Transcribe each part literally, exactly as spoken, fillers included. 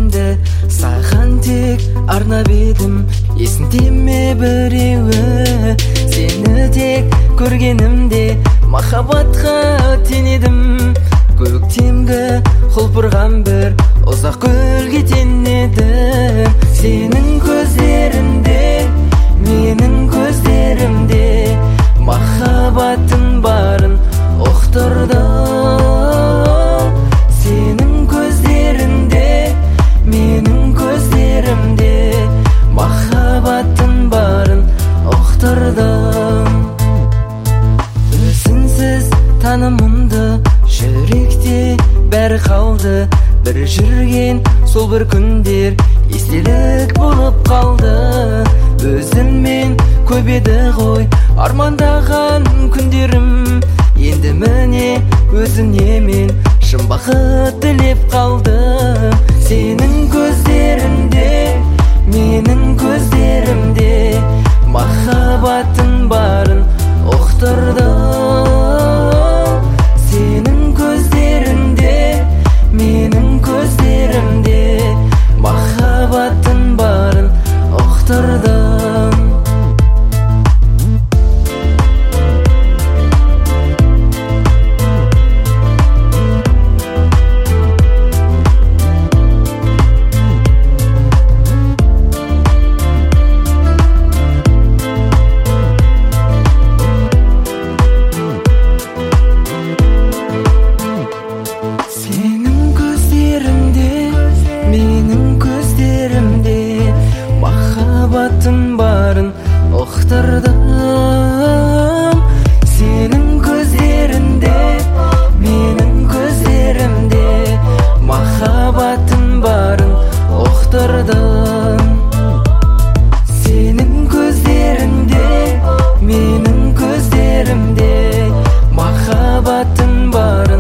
әнімді саған тек арнап едім. Есіңде ме біреуі? Сені тек көргенімде махаббатқа теңедім. Көктемгі құлпырған бір ұзақ гүлге теңедім. Сенің көздерінде, менің көздерімде махаббаттың барын ұқтырдым. Сенің көздерінде, менің көздерімде махаббаттың барын ұқтырдым. Өзіңсіз танымымды жүректе бәрі қалды. Бір жүрген сол бір күндер естелік болып қалды. Өзіммен көп еді ғой армандаған күндерім. Енді міне өзіңе мен шын бақыт тілеп қалдым. Сенің көздерінде, менің көздерімде махаббаттың барын ұқтырдым. Сенің көздерінде, менің көздерімде махаббаттың барын ұқтырдым. Махаббаттың барын ұқтырдым. Сенің көздерінде, менің көздерімде махаббаттың барын ұқтырдым. Сенің көздерінде, менің көздерімде махаббаттың барын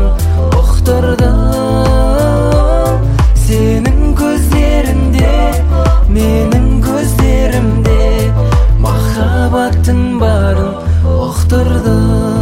ұқтырдым. Сенің көздерінде, менің көздерімде махаббаттың барын ұқтырдым.